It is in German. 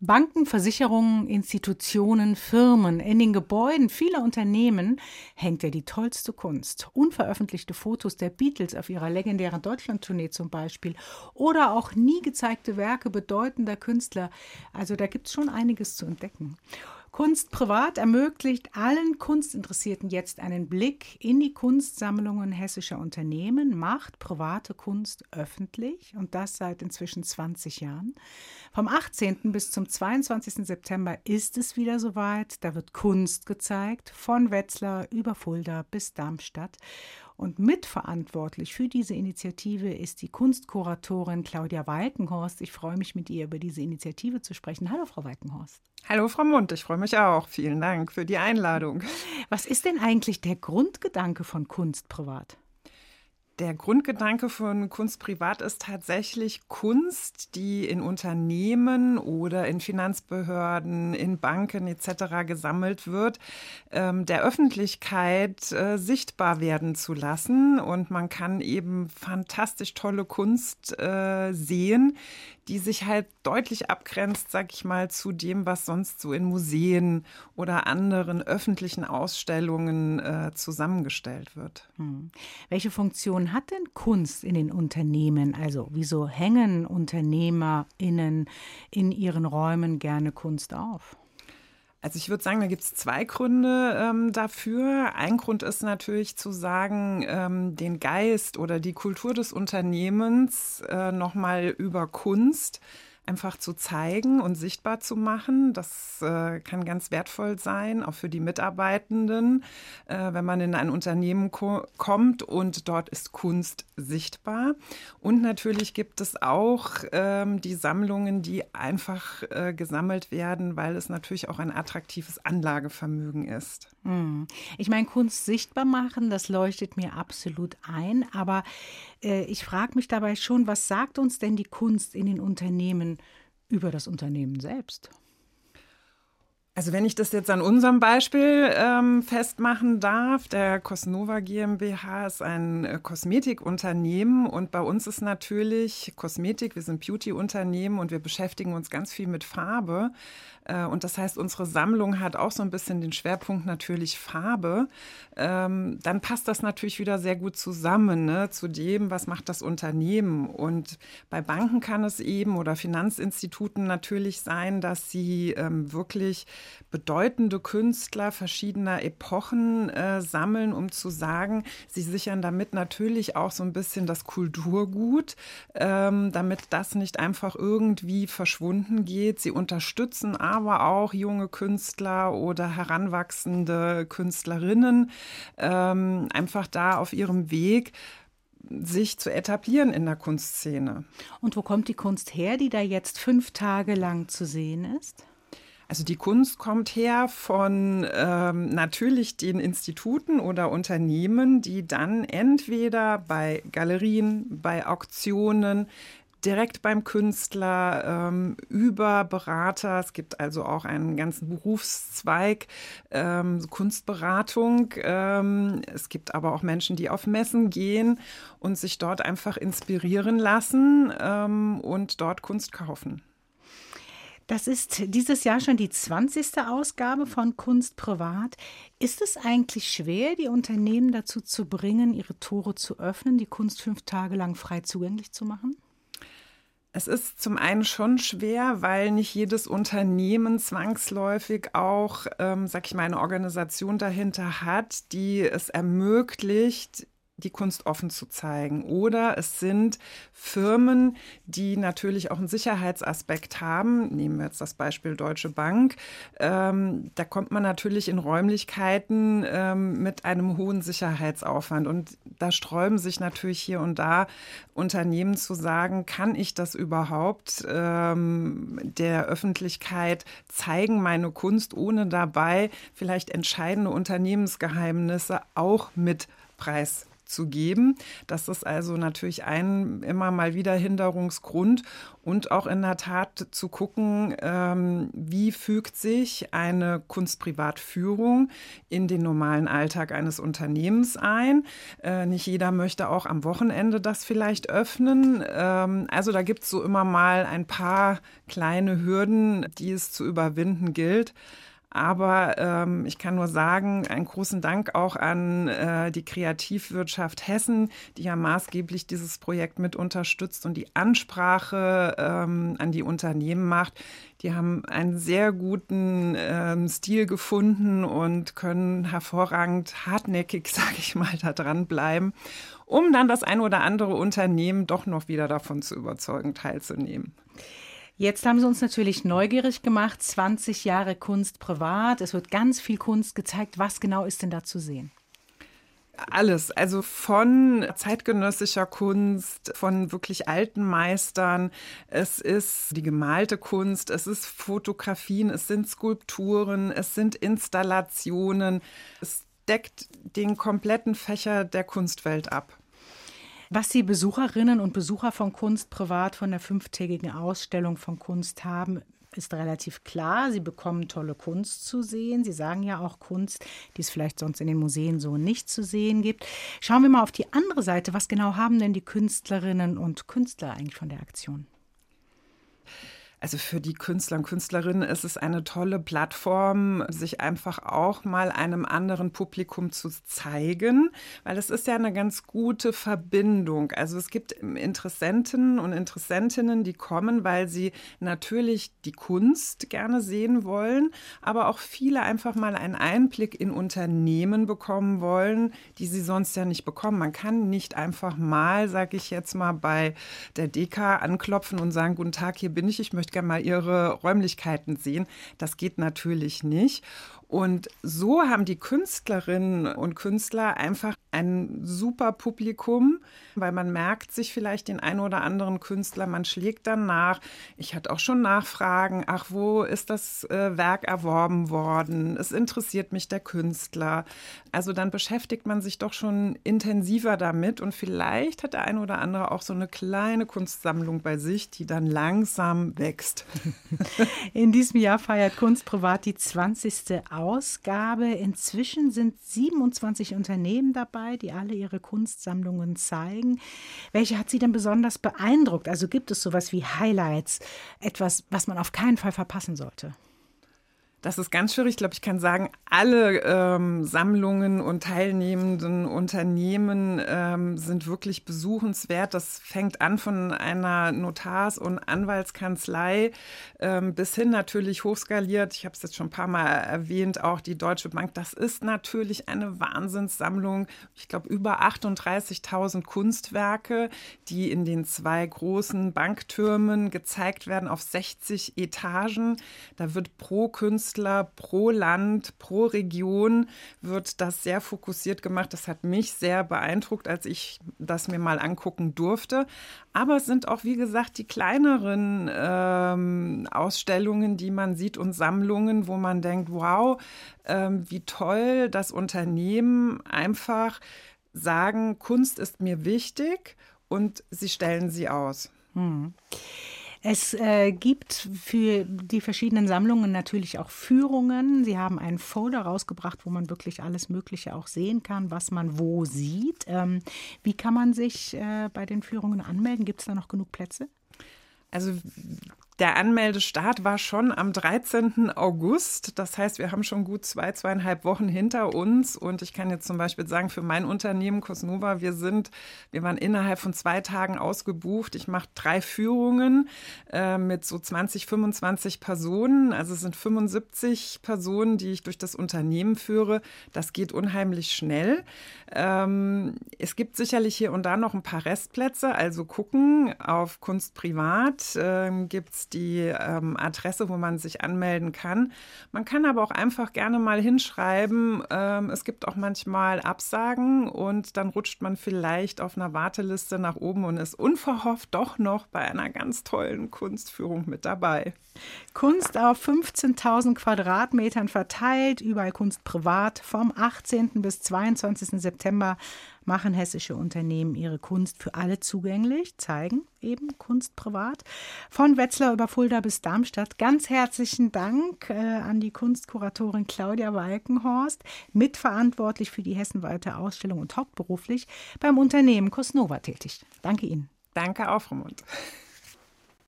Banken, Versicherungen, Institutionen, Firmen, in den Gebäuden vieler Unternehmen hängt ja die tollste Kunst. Unveröffentlichte Fotos der Beatles auf ihrer legendären Deutschlandtournee zum Beispiel oder auch nie gezeigte Werke bedeutender Künstler. Also da gibt es schon einiges zu entdecken. Kunst privat ermöglicht allen Kunstinteressierten jetzt einen Blick in die Kunstsammlungen hessischer Unternehmen, macht private Kunst öffentlich und das seit inzwischen 20 Jahren. Vom 18. bis zum 22. September ist es wieder soweit. Da wird Kunst gezeigt, von Wetzlar über Fulda bis Darmstadt. Und mitverantwortlich für diese Initiative ist die Kunstkuratorin Claudia Walkenhorst. Ich freue mich, mit ihr über diese Initiative zu sprechen. Hallo, Frau Walkenhorst. Hallo, Frau Mundt, ich freue mich auch. Vielen Dank für die Einladung. Was ist denn eigentlich der Grundgedanke von Kunst privat? Der Grundgedanke von Kunst privat ist tatsächlich Kunst, die in Unternehmen oder in Finanzbehörden, in Banken etc. gesammelt wird, der Öffentlichkeit sichtbar werden zu lassen. Und man kann eben fantastisch tolle Kunst sehen, die sich halt deutlich abgrenzt, sag ich mal, zu dem, was sonst so in Museen oder anderen öffentlichen Ausstellungen zusammengestellt wird. Welche Funktion hat denn Kunst in den Unternehmen? Also wieso hängen UnternehmerInnen in ihren Räumen gerne Kunst auf? Also ich würde sagen, da gibt es zwei Gründe dafür. Ein Grund ist natürlich zu sagen, den Geist oder die Kultur des Unternehmens nochmal über Kunst einfach zu zeigen und sichtbar zu machen. Das kann ganz wertvoll sein, auch für die Mitarbeitenden, wenn man in ein Unternehmen kommt und dort ist Kunst sichtbar. Und natürlich gibt es auch die Sammlungen, die einfach gesammelt werden, weil es natürlich auch ein attraktives Anlagevermögen ist. Ich meine, Kunst sichtbar machen, das leuchtet mir absolut ein. Aber ich frage mich dabei schon, was sagt uns denn die Kunst in den Unternehmen über das Unternehmen selbst? Also wenn ich das jetzt an unserem Beispiel festmachen darf, der Cosnova GmbH ist ein Kosmetikunternehmen und bei uns ist natürlich Kosmetik, wir sind Beauty-Unternehmen und wir beschäftigen uns ganz viel mit Farbe. Und das heißt, unsere Sammlung hat auch so ein bisschen den Schwerpunkt natürlich Farbe. Dann passt das natürlich wieder sehr gut zusammen, ne, zu dem, was macht das Unternehmen. Und bei Banken kann es eben oder Finanzinstituten natürlich sein, dass sie wirklich bedeutende Künstler verschiedener Epochen sammeln, um zu sagen, sie sichern damit natürlich auch so ein bisschen das Kulturgut, damit das nicht einfach irgendwie verschwunden geht. Sie unterstützen aber auch junge Künstler oder heranwachsende Künstlerinnen einfach da auf ihrem Weg, sich zu etablieren in der Kunstszene. Und wo kommt die Kunst her, die da jetzt 5 Tage lang zu sehen ist? Also die Kunst kommt her von natürlich den Instituten oder Unternehmen, die dann entweder bei Galerien, bei Auktionen, direkt beim Künstler, über Berater. Es gibt also auch einen ganzen Berufszweig, Kunstberatung. Es gibt aber auch Menschen, die auf Messen gehen und sich dort einfach inspirieren lassen und dort Kunst kaufen. Das ist dieses Jahr schon die 20. Ausgabe von Kunst privat. Ist es eigentlich schwer, die Unternehmen dazu zu bringen, ihre Tore zu öffnen, die Kunst 5 Tage lang frei zugänglich zu machen? Es ist zum einen schon schwer, weil nicht jedes Unternehmen zwangsläufig auch, sag ich mal, eine Organisation dahinter hat, die es ermöglicht, die Kunst offen zu zeigen. Oder es sind Firmen, die natürlich auch einen Sicherheitsaspekt haben. Nehmen wir jetzt das Beispiel Deutsche Bank. Da kommt man natürlich in Räumlichkeiten mit einem hohen Sicherheitsaufwand. Und da sträuben sich natürlich hier und da Unternehmen zu sagen, kann ich das überhaupt der Öffentlichkeit zeigen, meine Kunst, ohne dabei vielleicht entscheidende Unternehmensgeheimnisse auch mit preiszugeben. zu geben. Das ist also natürlich ein immer mal wieder Hinderungsgrund. Und auch in der Tat zu gucken, wie fügt sich eine Kunstprivatführung in den normalen Alltag eines Unternehmens ein. Nicht jeder möchte auch am Wochenende das vielleicht öffnen. Also da gibt es so immer mal ein paar kleine Hürden, die es zu überwinden gilt. Aber ich kann nur sagen, einen großen Dank auch an die Kreativwirtschaft Hessen, die ja maßgeblich dieses Projekt mit unterstützt und die Ansprache an die Unternehmen macht. Die haben einen sehr guten Stil gefunden und können hervorragend hartnäckig, sage ich mal, da dranbleiben, um dann das ein oder andere Unternehmen doch noch wieder davon zu überzeugen, teilzunehmen. Jetzt haben Sie uns natürlich neugierig gemacht, 20 Jahre Kunst privat. Es wird ganz viel Kunst gezeigt. Was genau ist denn da zu sehen? Alles, also von zeitgenössischer Kunst, von wirklich alten Meistern. Es ist die gemalte Kunst, es ist Fotografien, es sind Skulpturen, es sind Installationen. Es deckt den kompletten Fächer der Kunstwelt ab. Was die Besucherinnen und Besucher von Kunst privat von der 5-tägigen Ausstellung von Kunst haben, ist relativ klar. Sie bekommen tolle Kunst zu sehen. Sie sagen ja auch Kunst, die es vielleicht sonst in den Museen so nicht zu sehen gibt. Schauen wir mal auf die andere Seite. Was genau haben denn die Künstlerinnen und Künstler eigentlich von der Aktion? Also für die Künstler und Künstlerinnen ist es eine tolle Plattform, sich einfach auch mal einem anderen Publikum zu zeigen, weil es ist ja eine ganz gute Verbindung. Also es gibt Interessenten und Interessentinnen, die kommen, weil sie natürlich die Kunst gerne sehen wollen, aber auch viele einfach mal einen Einblick in Unternehmen bekommen wollen, die sie sonst ja nicht bekommen. Man kann nicht einfach mal, sage ich jetzt mal, bei der DEKA anklopfen und sagen, guten Tag, hier bin ich möchte gerne mal Ihre Räumlichkeiten sehen. Das geht natürlich nicht. Und so haben die Künstlerinnen und Künstler einfach ein super Publikum, weil man merkt sich vielleicht den einen oder anderen Künstler, man schlägt dann nach. Ich hatte auch schon Nachfragen, ach, wo ist das Werk erworben worden? Es interessiert mich der Künstler. Also dann beschäftigt man sich doch schon intensiver damit und vielleicht hat der eine oder andere auch so eine kleine Kunstsammlung bei sich, die dann langsam wächst. In diesem Jahr feiert Kunst privat die 20. Ausgabe. Inzwischen sind 27 Unternehmen dabei, die alle ihre Kunstsammlungen zeigen. Welche hat Sie denn besonders beeindruckt? Also gibt es sowas wie Highlights, etwas, was man auf keinen Fall verpassen sollte? Das ist ganz schwierig. Ich glaube, ich kann sagen, alle Sammlungen und teilnehmenden Unternehmen sind wirklich besuchenswert. Das fängt an von einer Notars- und Anwaltskanzlei bis hin natürlich hochskaliert. Ich habe es jetzt schon ein paar Mal erwähnt, auch die Deutsche Bank. Das ist natürlich eine Wahnsinnssammlung. Ich glaube, über 38.000 Kunstwerke, die in den 2 großen Banktürmen gezeigt werden auf 60 Etagen. Da wird pro Künstler, pro Land, pro Region wird das sehr fokussiert gemacht. Das hat mich sehr beeindruckt, als ich das mir mal angucken durfte. Aber es sind auch, wie gesagt, die kleineren Ausstellungen, die man sieht und Sammlungen, wo man denkt, wow, wie toll das Unternehmen einfach sagen, Kunst ist mir wichtig und sie stellen sie aus. Es gibt für die verschiedenen Sammlungen natürlich auch Führungen. Sie haben einen Folder rausgebracht, wo man wirklich alles Mögliche auch sehen kann, was man wo sieht. Wie kann man sich bei den Führungen anmelden? Gibt es da noch genug Plätze? Also der Anmeldestart war schon am 13. August. Das heißt, wir haben schon gut 2,5 Wochen hinter uns. Und ich kann jetzt zum Beispiel sagen, für mein Unternehmen Cosnova, wir waren innerhalb von 2 Tagen ausgebucht. Ich mache 3 Führungen mit so 20, 25 Personen. Also es sind 75 Personen, die ich durch das Unternehmen führe. Das geht unheimlich schnell. Es gibt sicherlich hier und da noch ein paar Restplätze. Also gucken, auf Kunst privat gibt es die Adresse, wo man sich anmelden kann. Man kann aber auch einfach gerne mal hinschreiben. Es gibt auch manchmal Absagen und dann rutscht man vielleicht auf einer Warteliste nach oben und ist unverhofft doch noch bei einer ganz tollen Kunstführung mit dabei. Kunst auf 15.000 Quadratmetern verteilt, überall Kunst privat vom 18. bis 22. September machen hessische Unternehmen ihre Kunst für alle zugänglich, zeigen eben Kunst privat. Von Wetzlar über Fulda bis Darmstadt. Ganz herzlichen Dank an die Kunstkuratorin Claudia Walkenhorst, mitverantwortlich für die hessenweite Ausstellung und hauptberuflich beim Unternehmen Cosnova tätig. Danke Ihnen. Danke auch, Frau Mund.